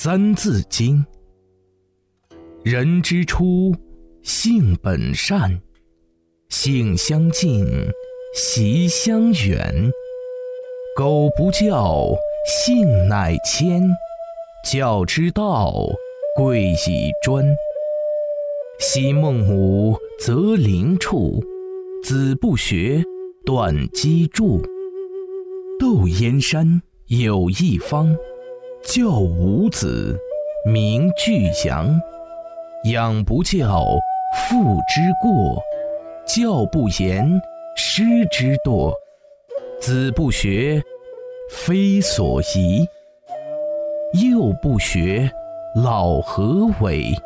三字经。人之初，性本善，性相近，习相远。苟不教，性乃迁。教之道，贵以专。昔孟母，择邻处，子不学，断机杼。窦燕山有一方，教五子，名俱扬。养不教，父之过；教不严，师之惰。子不学，非所宜；幼不学，老何为？